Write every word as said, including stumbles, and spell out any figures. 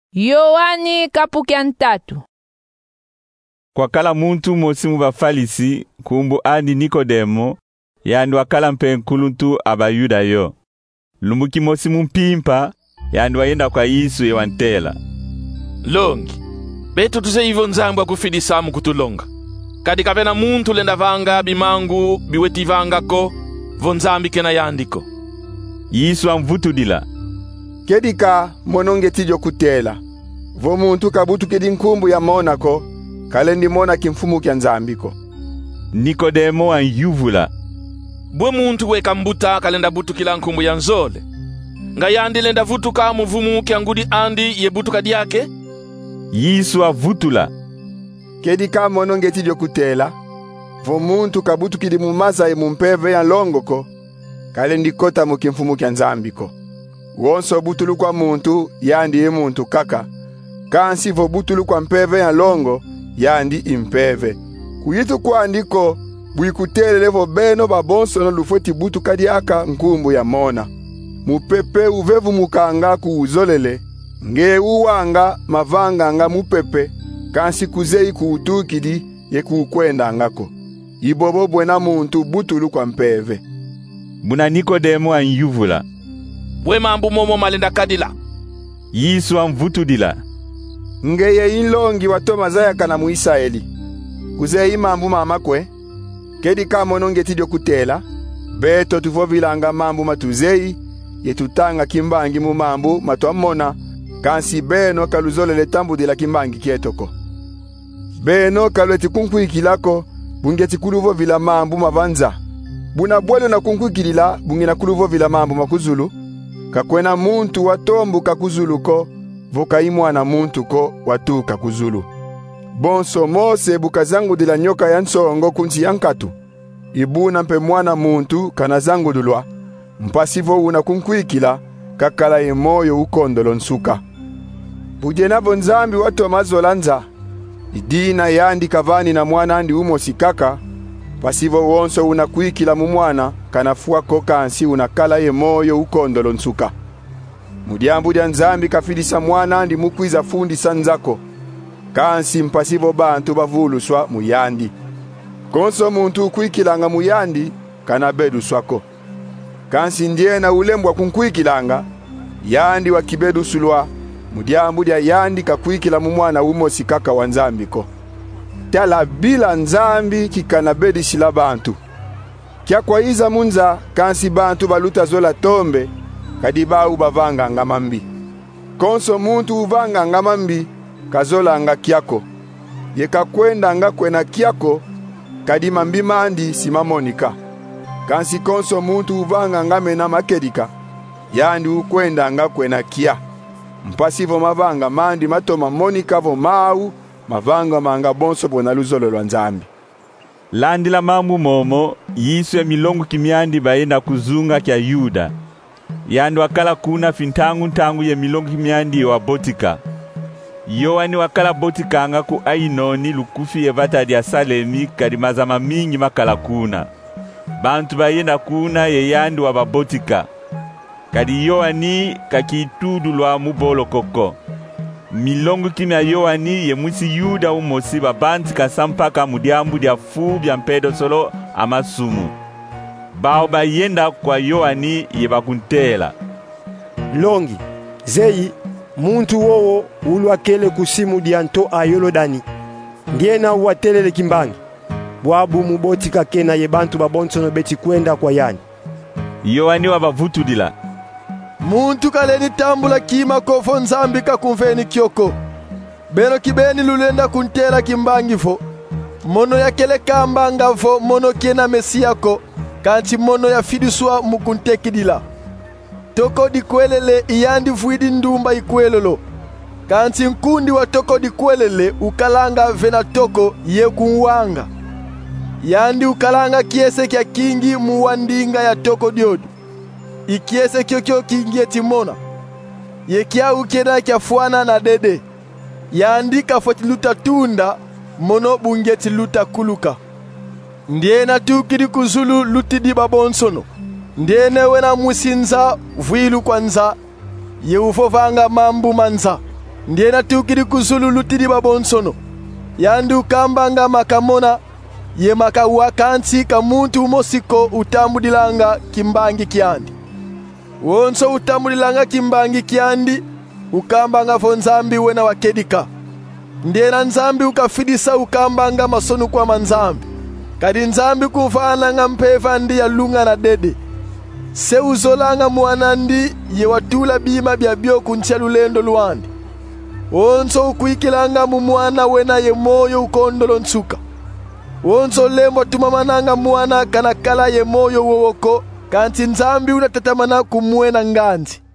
Yohani kapukya ntatu. Kwa kala muntu mosi mu bafalisi kumbu andi Nikodemo yandu akala mpenkuluntu abayuda yo. Lumuki mosi mumpimpa yandu ayenda kwa Yesu ewantela. Longi, betu tuze hivyo nzambwa kufidisa mu kutulonga. Kadi kavena muntu lenda vanga bimangu biweti vanga ko vonzambi kena yandiko. Yesu amvutudila. Kedika mononge tijo kutela. Vo muntu kabutu kedi nkumbu ya monako, kalendi mona kimfumu kya nzambiko. Nikodemo anyuvula. Bwe muntu weka mbuta kalenda butu kila nkumbu ya nzole. Nga yandi lenda vutuka muvumu kya ngudi andi ye butuka diake? Yesu avutula. Kedika mononge tijo kutela. Vo muntu kabutu kedi mumaza ye mumpeve ya longoko, kalendi kota mukimfumu kya nzambiko. Wonso butulu kwa muntu yandi ye muntu kaka. Kansi vo butulu kwa mpeve ya longo yandi impeve. Kuyitu kwa andiko buikutelele vo beno babonso no lufoti butu kadiaka nkumbu ya mona. Mupepe uvevu mukanga kuuzolele. Nge uwanga mavanga nga mupepe. Kansi kuzei kuutukidi ye kuukwenda ngako. Ibobo bwena muntu butulu kwa mpeve. Muna Nikodemo anyuvula. Bwe mambu momo malenda kadila. Yesu amvutudila. Ngeye inlongi watoma zaya kana mu Israeli. Kuze imambu mama kwe. Kedi kama nonge tidio kutela. Beto tufovilanga mambu matuzei. Yetutanga kimbangi mu mambu matuamona. Kansi beno kaluzole le tambu de la kimbangi kietoko. Beno kalweti kunkuikilako. Bungeti kuluvo vila mambu mavanza. Buna bwelo na kunkuikilila. Bungina kuluvo vila mambu makuzulu. Kakwena muntu watombu kakuzulu ko. Voka imwana muntu ko watu kakuzulu. Bonso mose bukazangu dila nyoka ya nsongo kunzi yankatu. Ibuna mpe mwana muntu kanazangu dulwa. Mpasivo una kunkuikila kakala emoyo ukondolo nsuka. Bujena bonzambi watu mazolanza. Idina yandi kavani na mwana andi umosi kaka. Pasivo wonso una kuikila mumwana kanafua koka ansi unakala emoyo ukondolo nsuka. Mudiambu dia nzambi kafidisa mwana andi mukwiza fundi sanzako. Kansi mpasivo bantu bavuluswa muyandi. Konso muntu kuikilanga muyandi kanabedu swako. Kansi ndiena ulembwa kunkuikilanga yandi wakibedu sulwa. Mudiambu dia yandi kakuikila mumwana umosi kaka wanzambiko. Tala bila nzambi kikanabedi shila bantu. Kia kwa iza munza kansi bantu baluta zola tombe. Kadiba ubavanga ngamambi. Konso muntu uvanga ngamambi kazola nga kiako. Yeka kwenda nga kwena kiako kadima mbimandi simamonika. Kansi konso muntu uvanga ngamena makedika yandi ukwenda nga kwena kia. Mpasivo mavanga mandi matoma monika vo mau mavanga manga bonso bona luzolo lwa nzambi. Landi la mambu momo Yesu ya milongo kimiandi baenda kuzunga kya Yuda. Yandu wakala kuna fintangu ntangu ye milongo kimiandi wa botika. Yohani wakala botika anga ku Ainoni lukufi evata dia Salemi kadimazama mingi makala kuna. Bantu bayenda kuna ye yandu wa babotika. Kadi Yohani kakitudu lwa mubolo koko. Milongo kimia Yohani ye mwisi Yuda umosi babanti kasampaka mudiambu dia fu bia mpedo solo amasumu. Bao bayenda kwa Yohani yebakuntela. Longi, zeyi, muntu wowo ulwakele kusimu dianto ayolodani. Ndiena uwatelele kimbangi. Bwabu mubotika kena yebantu babonsono beti kwenda kwa yani. Yohani wabavutudila. Muntu kaleni tambula kima kofo nzambi kakumfeni kyoko. Beno kibeni lulenda kuntela kimbangi fo. Mono ya kele kambanga fo mono kena mesiyako. Kanti mono ya fiduswa mukuntekidila. Toko di kwelele iyandi fuidi ndumba ikwelolo. Kanti nkundi wa toko di kwelele ukalanga vena toko ye kunwanga. Yandi ukalanga kiese kya kingi muwandinga ya toko diodu. Ikiese kyo kyo kingi etimona. Ye kia ukena kya fuana na dede. Yandi kafotiluta tunda mono bungeti luta kuluka. Ndiena tukidi kuzulu lutidi babonsono. Ndiene wena musinza vuilu kwanza. Ye ufovanga mambu manza. ndiye natukili kuzululu tili babonsono yandi ukambanga makamona ye makauwa kansi ka muntu umosiko utambulilanga kimbangi kyandi wonso utambulilanga kimbangi kyandi ukambanga fo nzambi wena wakedika ndiye na nzambi ukafidisa ukambanga masonu kwa manzambi kadi nzambi kufananga mpefa ndi ya lunga na dede se uzolanga mwanandi ye watula bima bya byo kuncha lulendo luwandi wonso ukuikilanga mu mwana wena ye moyo ukondolo nsuka wonso lembo tumamananga mwana kana kala ye moyo wowoko kanti nzambi unatatamana kumwena nganzi